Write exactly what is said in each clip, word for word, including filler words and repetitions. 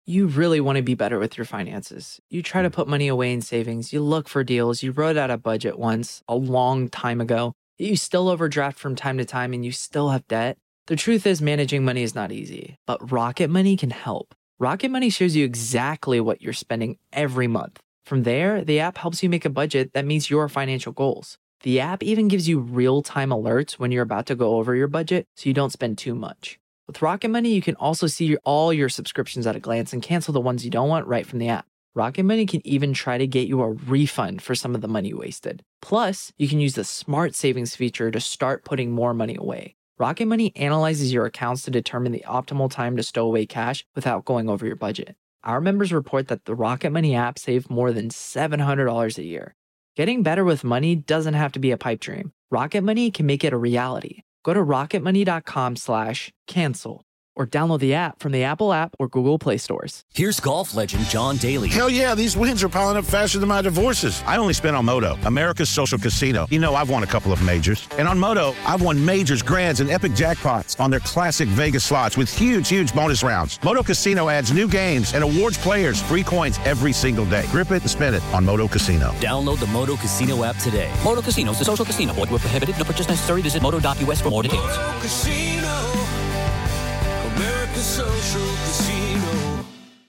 You really want to be better with your finances. You try to put money away in savings, you look for deals, you wrote out a budget once a long time ago, you still overdraft from time to time, and you still have debt. The truth is, managing money is not easy, but Rocket Money can help. Rocket Money shows you exactly what you're spending every month. From there, the app helps you make a budget that meets your financial goals. The app even gives you real-time alerts when you're about to go over your budget so you don't spend too much. With Rocket Money, you can also see all your subscriptions at a glance and cancel the ones you don't want right from the app. Rocket Money can even try to get you a refund for some of the money you wasted. Plus, you can use the Smart Savings feature to start putting more money away. Rocket Money analyzes your accounts to determine the optimal time to stow away cash without going over your budget. Our members report that the Rocket Money app saved more than seven hundred dollars a year. Getting better with money doesn't have to be a pipe dream. Rocket Money can make it a reality. Go to rocketmoney.com slash cancel or download the app from the Apple app or Google Play stores. Here's golf legend John Daly. Hell yeah, these wins are piling up faster than my divorces. I only spent on Moto, America's social casino. You know, I've won a couple of majors. And on Moto, I've won majors, grands, and epic jackpots on their classic Vegas slots with huge, huge bonus rounds. Moto Casino adds new games and awards players free coins every single day. Grip it and spin it on Moto Casino. Download the Moto Casino app today. Moto Casino is a social casino. Void where prohibited. No purchase necessary. Visit moto dot u s for more details. Moto Casino, America's social casino.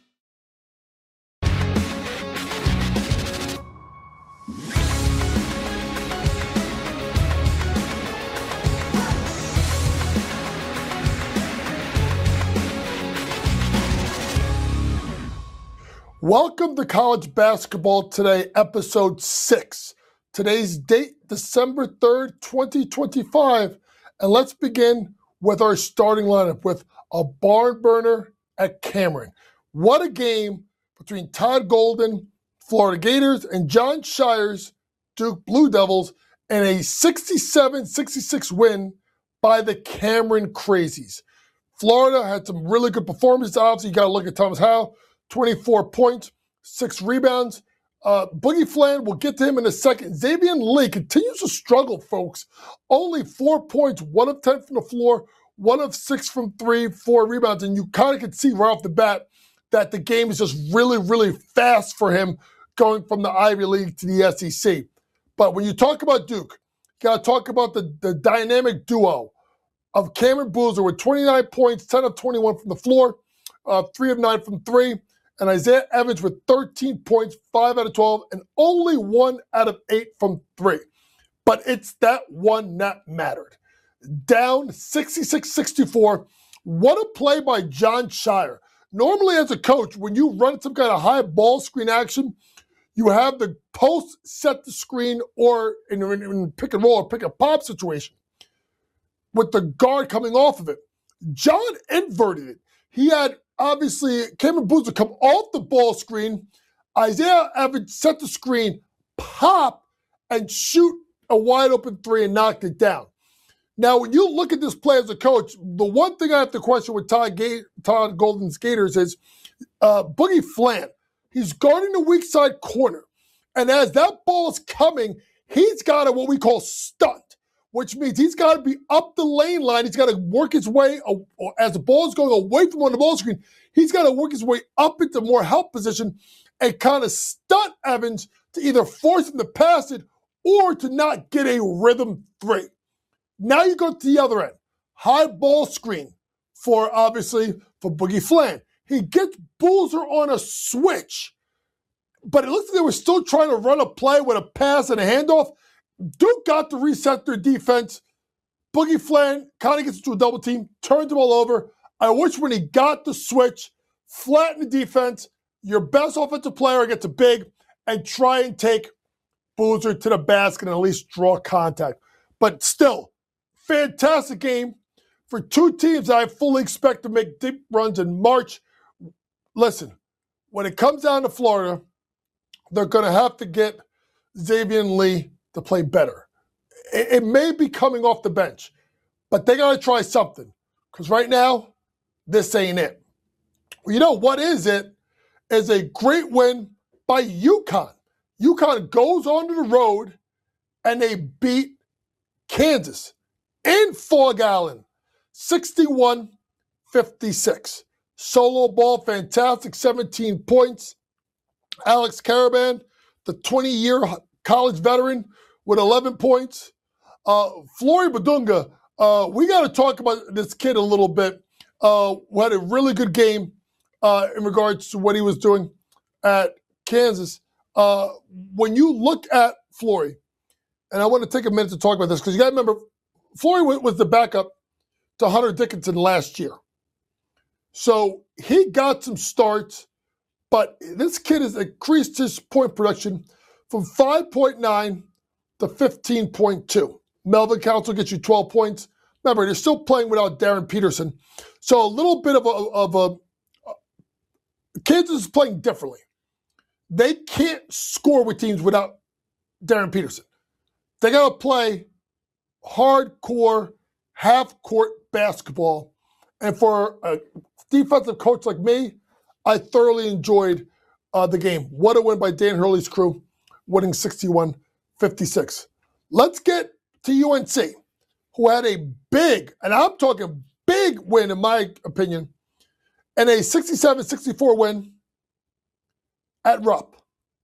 Welcome to College Basketball Today, episode six. Today's date, December third, twenty twenty-five. And let's begin with our starting lineup with a barn burner at Cameron. What a game between Todd Golden, Florida Gators, and Jon Scheyer's Duke Blue Devils in a sixty-seven sixty-six win by the Cameron Crazies. Florida had some really good performances. Obviously, you got to look at Thomas Howell, twenty-four points, six rebounds. Uh, Boogie Fland, we'll get to him in a second. Xavier Lee continues to struggle, folks. Only four points, one of ten from the floor, one of six from three, four rebounds. And you kind of can see right off the bat that the game is just really, really fast for him going from the Ivy League to the S E C. But when you talk about Duke, you got to talk about the, the dynamic duo of Cameron Boozer with twenty-nine points, ten of twenty-one from the floor, uh, three of nine from three. And Isaiah Evans with thirteen points, five out of twelve, and only one out of eight from three. But it's that one that mattered. Down sixty-six sixty-four. What a play by Jon Scheyer. Normally as a coach, when you run some kind of high ball screen action, you have the post set the screen or in, in, in pick and roll or pick and pop situation with the guard coming off of it. John inverted it. He had Obviously, Cameron Boozer come off the ball screen. Isaiah Evans set the screen, pop, and shoot a wide open three and knock it down. Now, when you look at this play as a coach, the one thing I have to question with Todd, Ga- Todd Golden's Gators is uh, Boogie Fland. He's guarding the weak side corner. And as that ball is coming, he's got a what we call stunt, which means he's got to be up the lane line. He's got to work his way, uh, as the ball is going away from on the ball screen, he's got to work his way up into more help position and kind of stunt Evans to either force him to pass it or to not get a rhythm three. Now you go to the other end. High ball screen for, obviously, for Boogie Fland. He gets Boozer on a switch, but it looks like they were still trying to run a play with a pass and a handoff. Duke got to reset their defense. Boogie Fland kind of gets into a double team, turns them all over. I wish when he got the switch, flatten the defense, your best offensive player gets a big, and try and take Boozer to the basket and at least draw contact. But still, fantastic game for two teams that I fully expect to make deep runs in March. Listen, when it comes down to Florida, they're going to have to get Xavier Lee to play better. It, it may be coming off the bench, but they got to try something because right now, this ain't it. Well, you know what is it? Is a great win by UConn. UConn goes onto the road and they beat Kansas in Fog Allen, sixty-one fifty-six. Solo ball, fantastic, seventeen points. Alex Caravan, the twenty-year college veteran, with eleven points. Uh, Flory Badunga, uh, we got to talk about this kid a little bit. Uh, we had a really good game uh, in regards to what he was doing at Kansas. Uh, when you look at Flory, and I want to take a minute to talk about this because you got to remember, Flory was the backup to Hunter Dickinson last year. So he got some starts, but this kid has increased his point production from five point nine to fifteen point two. Melvin Council gets you twelve points. Remember, they're still playing without Darren Peterson. So a little bit of a, of a uh, Kansas is playing differently. They can't score with teams without Darren Peterson. They got to play hardcore, half-court basketball. And for a defensive coach like me, I thoroughly enjoyed uh, the game. What a win by Dan Hurley's crew, winning sixty-one fifty-six. Let's get to U N C, who had a big, and I'm talking big win in my opinion, and a sixty-seven sixty-four win at Rupp.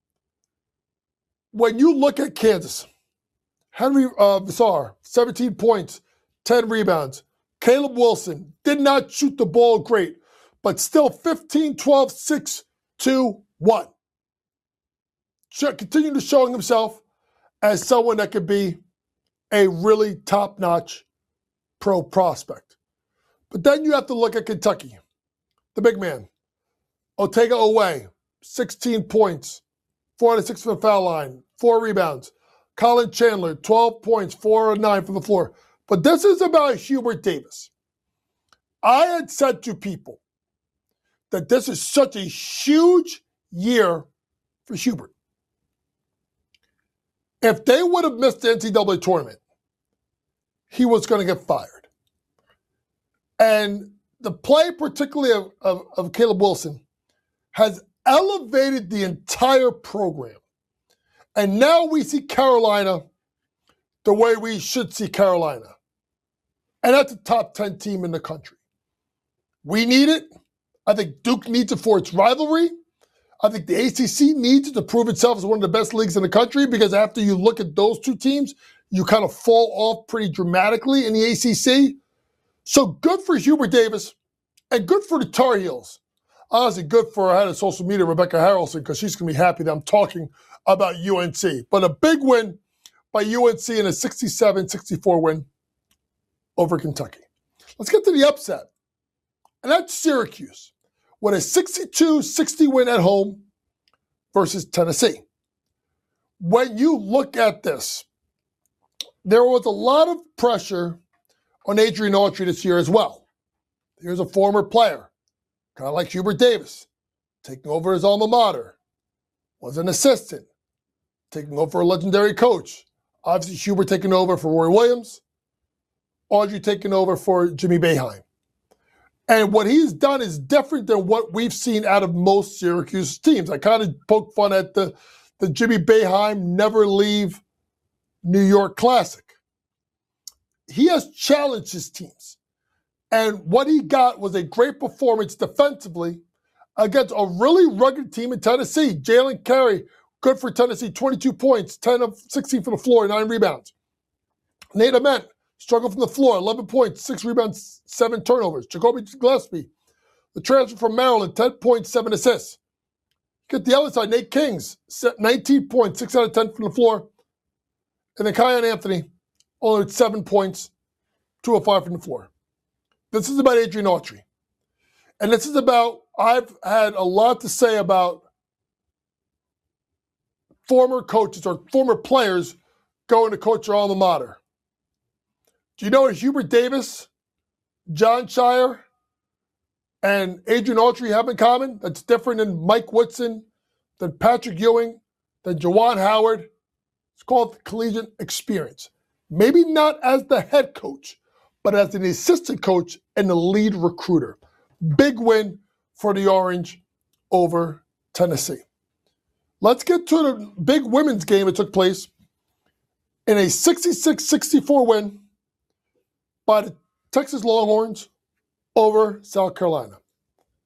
When you look at Kansas, Henry uh, Vassar, seventeen points, ten rebounds. Caleb Wilson did not shoot the ball great, but still fifteen, twelve, six, two, one. Continuing to showing himself as someone that could be a really top-notch pro prospect. But then you have to look at Kentucky, the big man. Otega Oweh, sixteen points, four out of six from the foul line, four rebounds. Colin Chandler, twelve points, four out of nine from the floor. But this is about Hubert Davis. I had said to people that this is such a huge year for Hubert. If they would have missed the N C double A tournament, he was going to get fired. And the play, particularly of, of, of Caleb Wilson, has elevated the entire program. And now we see Carolina the way we should see Carolina. And that's a top ten team in the country. We need it. I think Duke needs it for its rivalry. I think the A C C needs it to prove itself as one of the best leagues in the country, because after you look at those two teams, you kind of fall off pretty dramatically in the A C C. So good for Hubert Davis and good for the Tar Heels. Honestly, good for our head of social media, Rebecca Harrelson, because she's going to be happy that I'm talking about U N C. But a big win by U N C in a sixty-seven sixty-four win over Kentucky. Let's get to the upset. And that's Syracuse with a sixty-two sixty win at home versus Tennessee. When you look at this, there was a lot of pressure on Adrian Autry this year as well. Here's a former player, kind of like Hubert Davis, taking over his alma mater, was an assistant, taking over a legendary coach. Obviously, Hubert taking over for Roy Williams, Audrey taking over for Jimmy Boeheim. And what he's done is different than what we've seen out of most Syracuse teams. I kind of poke fun at the, the Jimmy Boeheim never leave New York Classic. He has challenged his teams. And what he got was a great performance defensively against a really rugged team in Tennessee. Jalen Carey, good for Tennessee, twenty-two points, ten of sixteen from the floor, nine rebounds. Nate Ament, struggled from the floor, eleven points, six rebounds, seven turnovers. Jacoby Gillespie, the transfer from Maryland, ten points, seven assists. Get the other side, Nate Kings, nineteen points, six out of ten from the floor. And then Kiyan Anthony, only seven points, two of five from the floor. This is about Adrian Autry. And this is about, I've had a lot to say about former coaches or former players going to coach their alma mater. Do you know what Hubert Davis, John Shire, and Adrian Autry have in common that's different than Mike Woodson, than Patrick Ewing, than Juwan Howard? It's called collegiate experience. Maybe not as the head coach, but as an assistant coach and the lead recruiter. Big win for the Orange over Tennessee. Let's get to the big women's game that took place in a sixty-six sixty-four win by the Texas Longhorns over South Carolina.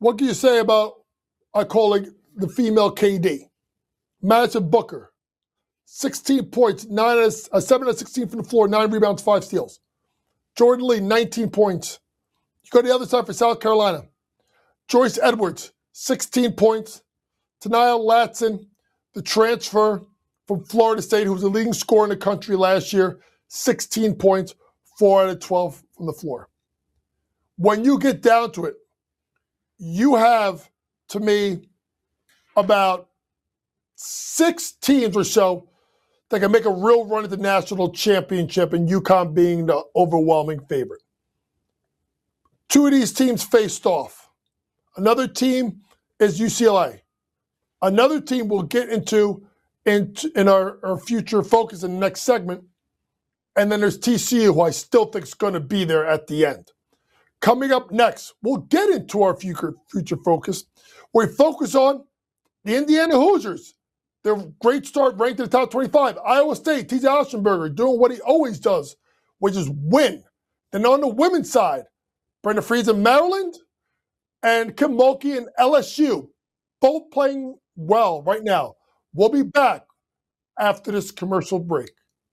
What can you say about, I call it the female K D? Madison Booker, sixteen points, nine out of, uh, seven out of sixteen from the floor, nine rebounds, five steals. Jordan Lee, nineteen points. You go to the other side for South Carolina. Joyce Edwards, sixteen points. Tania Latson, the transfer from Florida State, who was the leading scorer in the country last year, sixteen points, four out of twelve from the floor. When you get down to it, you have, to me, about six teams or so that can make a real run at the national championship, and UConn being the overwhelming favorite. Two of these teams faced off. Another team is U C L A. Another team we'll get into in, in our, our future focus in the next segment. And then there's T C U, who I still think is going to be there at the end. Coming up next, we'll get into our future, future focus, where we focus on the Indiana Hoosiers. Their great start, ranked in the top twenty-five. Iowa State, T J Ostenberger doing what he always does, which is win. Then on the women's side, Brenda Friesen, Maryland, and Kim Mulkey and L S U, both playing well right now. We'll be back after this commercial break.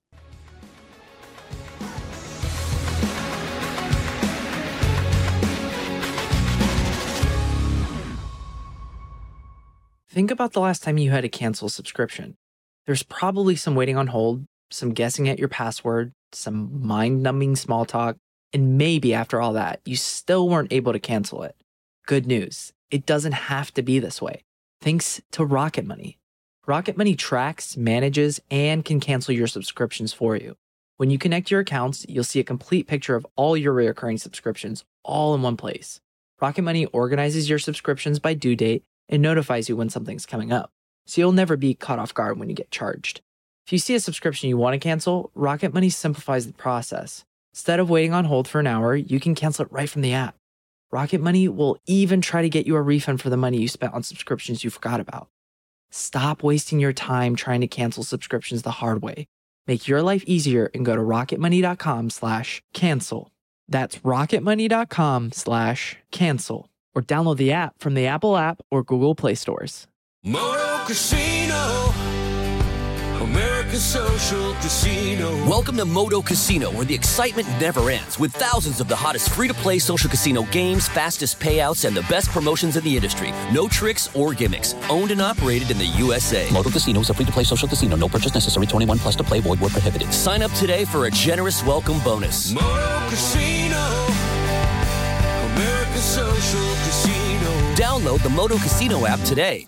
Think about the last time you had to cancel a subscription. There's probably some waiting on hold, some guessing at your password, some mind-numbing small talk, and maybe after all that, you still weren't able to cancel it. Good news, it doesn't have to be this way. Thanks to Rocket Money. Rocket Money tracks, manages, and can cancel your subscriptions for you. When you connect your accounts, you'll see a complete picture of all your recurring subscriptions all in one place. Rocket Money organizes your subscriptions by due date and notifies you when something's coming up, so you'll never be caught off guard when you get charged. If you see a subscription you want to cancel, Rocket Money simplifies the process. Instead of waiting on hold for an hour, you can cancel it right from the app. Rocket Money will even try to get you a refund for the money you spent on subscriptions you forgot about. Stop wasting your time trying to cancel subscriptions the hard way. Make your life easier and go to rocketmoney.com slash cancel. That's rocketmoney.com slash cancel. Or download the app from the Apple app or Google Play stores. Moto Casino, America's social casino. Welcome to Moto Casino, where the excitement never ends, with thousands of the hottest free-to-play social casino games, fastest payouts, and the best promotions in the industry. No tricks or gimmicks. Owned and operated in the U S A. Moto Casino is a free-to-play social casino. No purchase necessary. twenty-one plus to play. Void where prohibited. Sign up today for a generous welcome bonus. Moto Casino, America's social casino. Download the Moto Casino app today.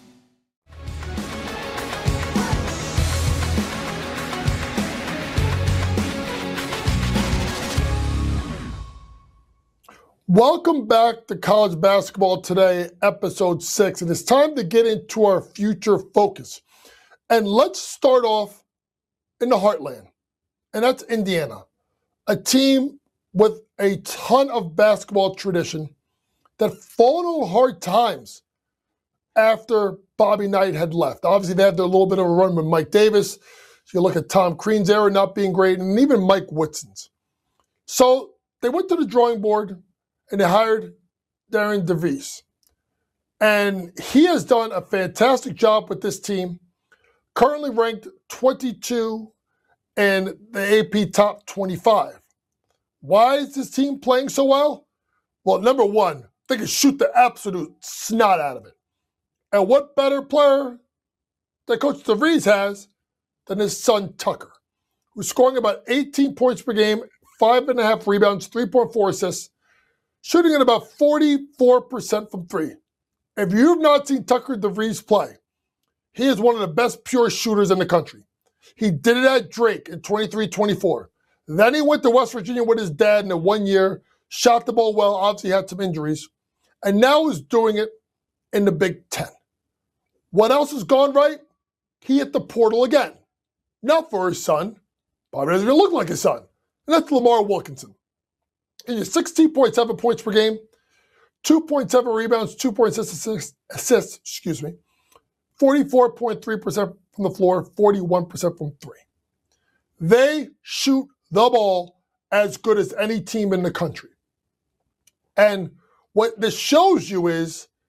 Welcome back to College Basketball Today, episode six. And it's time to get into our future focus. And let's start off in the heartland. And that's Indiana, a team with a ton of basketball tradition that fallen on hard times after Bobby Knight had left. Obviously, they had a little bit of a run with Mike Davis. So you look at Tom Crean's era not being great, and even Mike Whitson's. So they went to the drawing board, and they hired Darren DeVries. And he has done a fantastic job with this team, currently ranked twenty-two in the A P Top twenty-five. Why is this team playing so well? Well, number one, they can shoot the absolute snot out of it. And what better player that Coach DeVries has than his son Tucker, who's scoring about eighteen points per game, five and a half rebounds, three point four assists, shooting at about forty-four percent from three. If you've not seen Tucker DeVries play, he is one of the best pure shooters in the country. He did it at Drake in twenty-three twenty-four. Then he went to West Virginia with his dad in the one year, shot the ball well, obviously had some injuries, and now is doing it in the Big Ten. What else has gone right? He hit the portal again. Not for his son. Probably doesn't even look like his son. And that's Lamar Wilkinson. He has sixteen point seven points per game, two point seven rebounds, two point six assists, assists, excuse me, forty-four point three percent from the floor, forty-one percent from three. They shoot the ball as good as any team in the country. And what this shows you is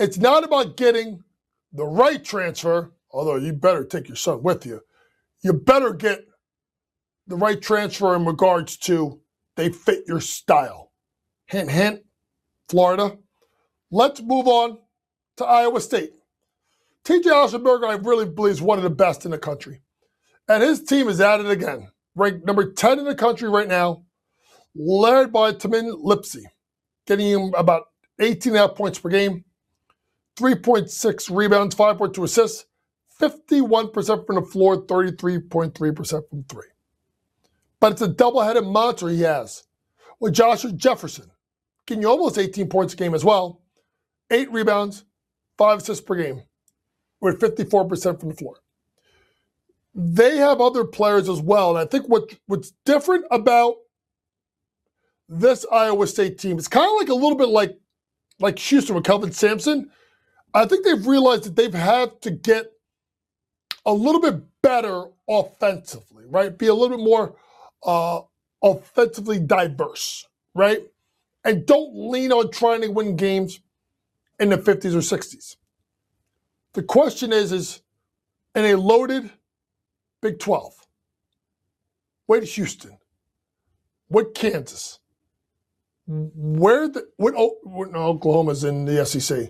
It's not about getting the right transfer, although you better take your son with you. You better get the right transfer in regards to they fit your style. Hint, hint, Florida. Let's move on to Iowa State. T J Otzelberger, I really believe, is one of the best in the country. And his team is at it again. Ranked number ten in the country right now, led by Tamin Lipsey, getting him about eighteen and a half points per game, three point six rebounds, five point two assists, fifty-one percent from the floor, thirty-three point three percent from three. But it's a double-headed monster he has with Joshua Jefferson, getting you almost eighteen points a game as well, eight rebounds, five assists per game, with fifty-four percent from the floor. They have other players as well, and I think what, what's different about this Iowa State team, it's kind of like a little bit like, like Houston with Kelvin Sampson. I think they've realized that they've had to get a little bit better offensively, right? Be a little bit more uh, offensively diverse, right? And don't lean on trying to win games in the fifties or sixties. The question is, is in a loaded Big twelve, with Houston, with Kansas, where the what, oh, what no, Oklahoma's in the S E C.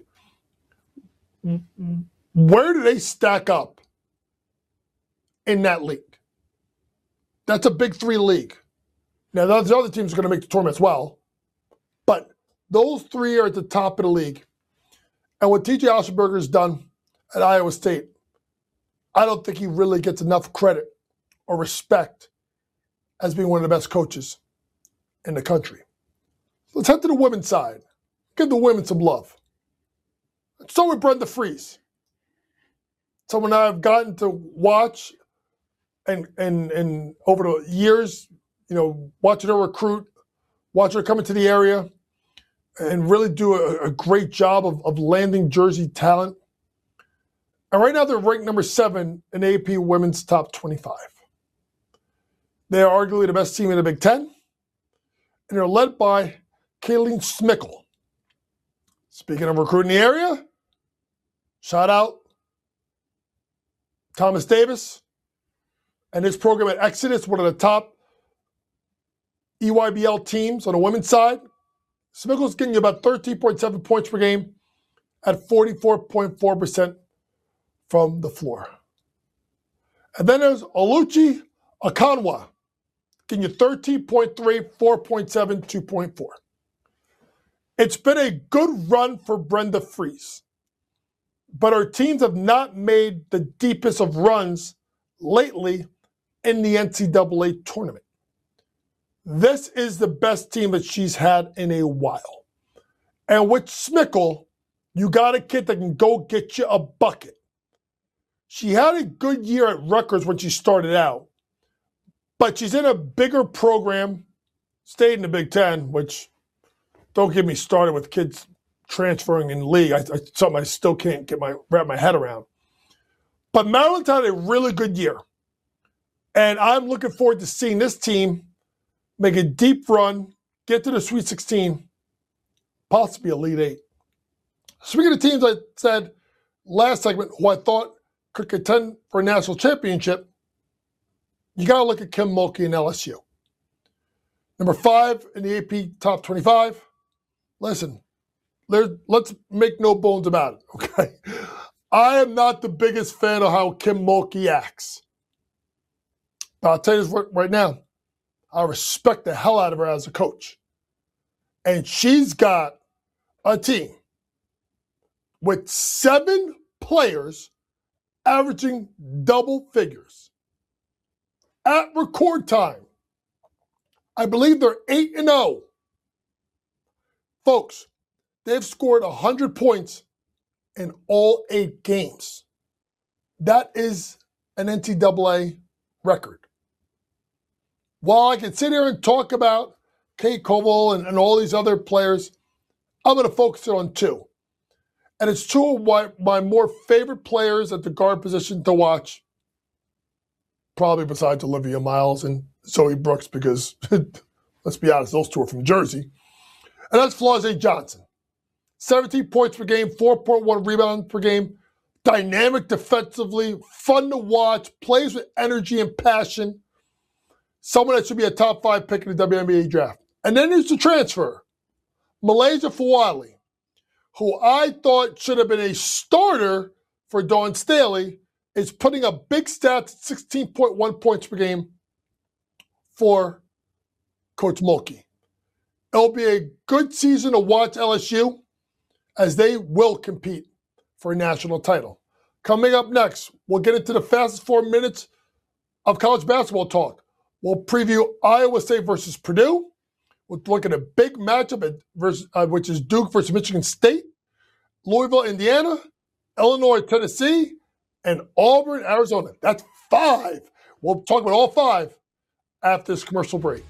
Where do they stack up in that league? That's a Big Three league. Now, those other teams are going to make the tournament as well, but those three are at the top of the league. And what T J Otzelberger has done at Iowa State, I don't think he really gets enough credit or respect as being one of the best coaches in the country. Let's head to the women's side. Give the women some love. So with Brenda Frese, someone I've gotten to watch and and and over the years, you know, watching her recruit, watching her come into the area, and really do a, a great job of, of landing Jersey talent. And right now they're ranked number seven in A P Women's Top twenty-five. They are arguably the best team in the Big Ten, and they're led by Kayleen Smickle. Speaking of recruiting the area, shout out Thomas Davis and his program at Exodus, one of the top E Y B L teams on the women's side. Smickle's getting you about thirteen point seven points per game at forty-four point four percent from the floor. And then there's Oluchi Akanwa, getting you thirteen point three, four point seven, two point four. It's been a good run for Brenda Frese, but our teams have not made the deepest of runs lately in the N C double A tournament. This is the best team that she's had in a while. And with Smickle, you got a kid that can go get you a bucket. She had a good year at Rutgers when she started out, but she's in a bigger program, stayed in the Big Ten, which don't get me started with kids transferring in the league. I, I, something I still can't get my wrap my head around. But Maryland had a really good year, and I'm looking forward to seeing this team make a deep run, get to the Sweet sixteen, possibly Elite Eight. Speaking of teams, I said last segment who I thought could contend for a national championship, you got to look at Kim Mulkey and L S U. Number five in the A P Top twenty-five. Listen, let's make no bones about it, okay? I am not the biggest fan of how Kim Mulkey acts. But I'll tell you this right now. I respect the hell out of her as a coach. And she's got a team with seven players averaging double figures. At record time, I believe they're eight and oh. Folks, they've scored one hundred points in all eight games. That is an N C double A record. While I can sit here and talk about Kate Koval and, and all these other players, I'm going to focus on two. And it's two of my, my more favorite players at the guard position to watch, probably besides Olivia Miles and Zoe Brooks, because let's be honest, those two are from Jersey. And that's Flau'jae Johnson. seventeen points per game, four point one rebounds per game. Dynamic defensively, fun to watch, plays with energy and passion. Someone that should be a top five pick in the W N B A draft. And then there's the transfer. Malaysia Fawali, who I thought should have been a starter for Dawn Staley, is putting up big stats at sixteen point one points per game for Coach Mulkey. It'll be a good season to watch L S U as they will compete for a national title. Coming up next, we'll get into the fastest four minutes of college basketball talk. We'll preview Iowa State versus Purdue. We'll look at a big matchup, at versus, uh, which is Duke versus Michigan State, Louisville, Indiana, Illinois, Tennessee, and Auburn, Arizona. That's five. We'll talk about all five after this commercial break.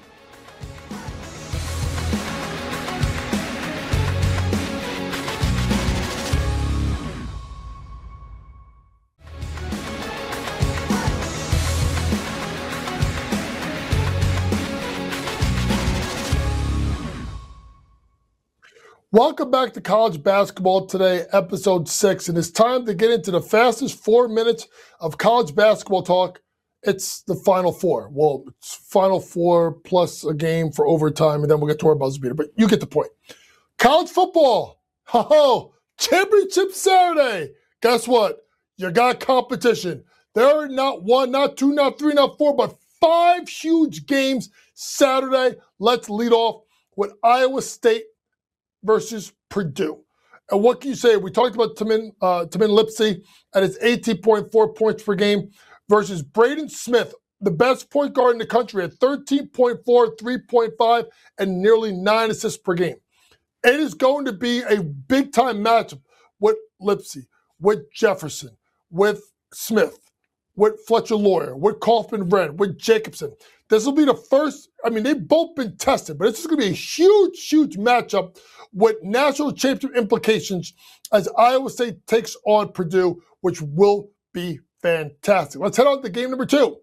Welcome back to College Basketball Today, episode six, and it's time to get into the fastest four minutes of college basketball talk. It's the Final Four. Well, it's Final Four plus a game for overtime, and then we'll get to our buzzer beater, but you get the point. College football, ho-ho, championship Saturday. Guess what? You got competition. There are not one, not two, not three, not four, but five huge games Saturday. Let's lead off with Iowa State versus Purdue. And what can you say? We talked about Tamin, uh, Tamin Lipsey at his eighteen point four points per game versus Braden Smith, the best point guard in the country at thirteen point four, three point five, and nearly nine assists per game. It is going to be a big-time matchup with Lipsey, with Jefferson, with Smith, with Fletcher Lawyer, with Kaufman-Red, with Jacobson. This will be the first, I mean, they've both been tested, but this is going to be a huge, huge matchup with national championship implications as Iowa State takes on Purdue, which will be fantastic. Let's head on to game number two.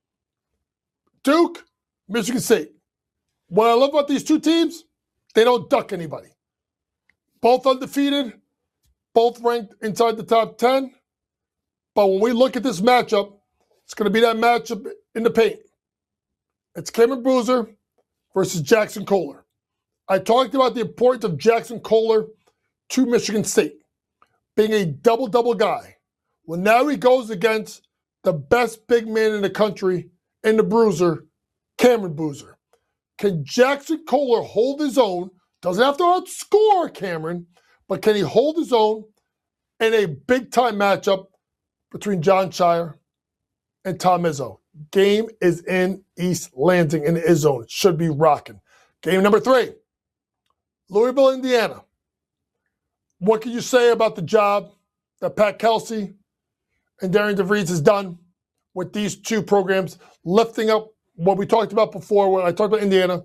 Duke, Michigan State. What I love about these two teams, they don't duck anybody. Both undefeated, both ranked inside the top ten. But when we look at this matchup, it's going to be that matchup in the paint. It's Cameron Boozer versus Jackson Kohler. I talked about the importance of Jackson Kohler to Michigan State, being a double-double guy. Well, now he goes against the best big man in the country in the Bruiser, Cameron Boozer. Can Jackson Kohler hold his own? Doesn't have to outscore Cameron, but can he hold his own in a big-time matchup between John Shire and Tom Izzo? Game is in East Lansing in the Izzo. It should be rocking. Game number three, Louisville, Indiana. What can you say about the job that Pat Kelsey and Darian DeVries has done with these two programs, lifting up what we talked about before when I talked about Indiana?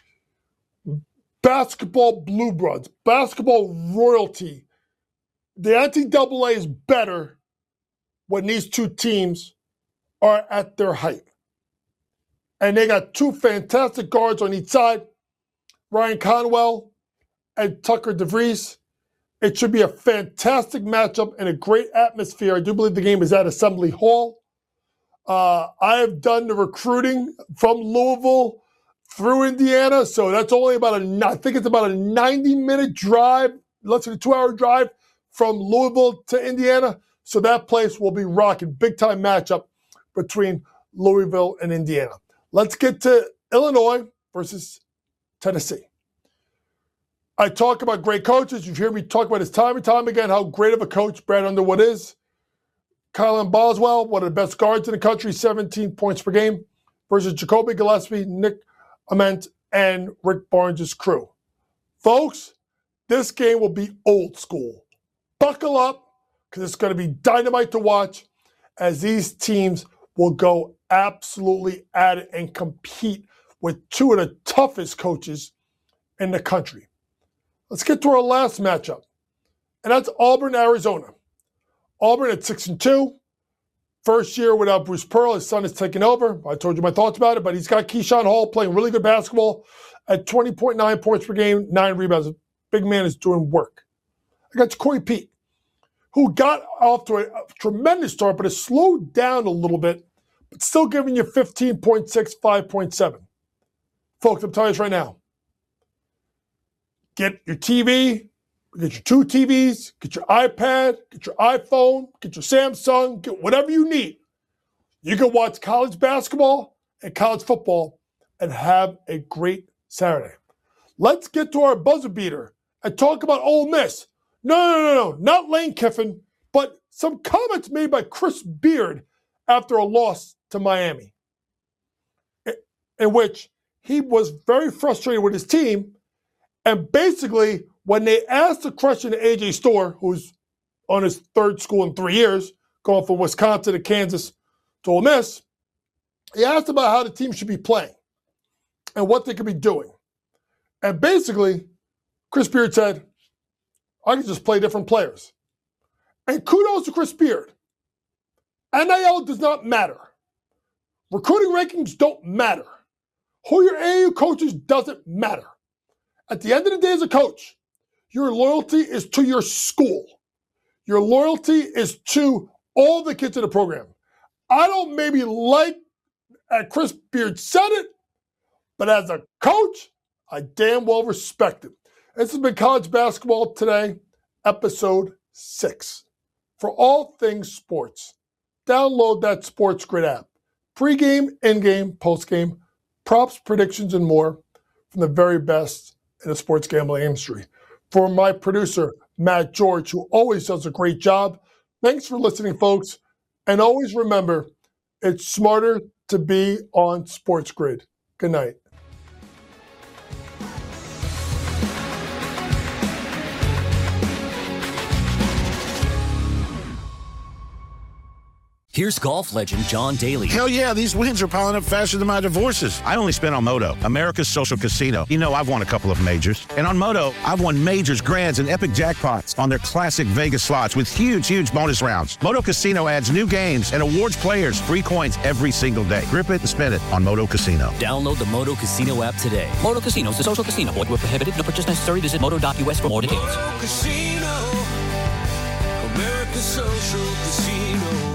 Basketball blue bloods, basketball royalty. The N C double A is better when these two teams are at their height. And they got two fantastic guards on each side, Ryan Conwell and Tucker DeVries. It should be a fantastic matchup and a great atmosphere. I do believe the game is at Assembly Hall. Uh, I have done the recruiting from Louisville through Indiana, so that's only about a, I think it's about a ninety-minute drive, less than a two-hour drive from Louisville to Indiana. So that place will be rocking. Big-time matchup between Louisville and Indiana. Let's get to Illinois versus Tennessee. I talk about great coaches. You've heard me talk about this time and time again, how great of a coach Brad Underwood is. Kylan Boswell, one of the best guards in the country, seventeen points per game, versus Jacoby Gillespie, Nick Ament, and Rick Barnes' crew. Folks, this game will be old school. Buckle up, because it's going to be dynamite to watch as these teams will go absolutely at it and compete with two of the toughest coaches in the country. Let's get to our last matchup, and that's Auburn, Arizona. Auburn at six and two. First year without Bruce Pearl. His son is taking over. I told you my thoughts about it, but he's got Keyshawn Hall playing really good basketball at twenty point nine points per game, nine rebounds big man is doing work. I got Corey Pete, who got off to a, a tremendous start, but has slowed down a little bit, but still giving you fifteen point six, five point seven. Folks, I'm telling you this right now. Get your T V, get your two T Vs, get your iPad, get your iPhone, get your Samsung, get whatever you need. You can watch college basketball and college football and have a great Saturday. Let's get to our buzzer beater and talk about Ole Miss. No, no, no, no, not Lane Kiffin, but some comments made by Chris Beard after a loss to Miami, in which he was very frustrated with his team. And basically, when they asked the question to A J Storr, who's on his third school in three years, going from Wisconsin to Kansas to Ole Miss, he asked about how the team should be playing and what they could be doing. And basically, Chris Beard said, I can just play different players. And kudos to Chris Beard. N I L does not matter. Recruiting rankings don't matter. Who your A A U coaches doesn't matter. At the end of the day as a coach, your loyalty is to your school. Your loyalty is to all the kids in the program. I don't maybe like uh, Chris Beard said it, but as a coach, I damn well respect it. This has been College Basketball Today, episode six. For all things sports, download that Sports Grid app. Pre-game, in-game, post-game, props, predictions, and more from the very best in the sports gambling industry. For my producer, Matt George, who always does a great job, thanks for listening, folks. And always remember, it's smarter to be on Sports Grid. Good night. Here's golf legend John Daly. Hell yeah, these wins are piling up faster than my divorces. I only spent on Moto, America's social casino. You know, I've won a couple of majors. And on Moto, I've won majors, grands, and epic jackpots on their classic Vegas slots with huge, huge bonus rounds. Moto Casino adds new games and awards players free coins every single day. Grip it and spin it on Moto Casino. Download the Moto Casino app today. Moto Casino is a social casino. Void where prohibited. No purchase necessary. Visit moto dot U S for more details. Moto Casino, America's social casino.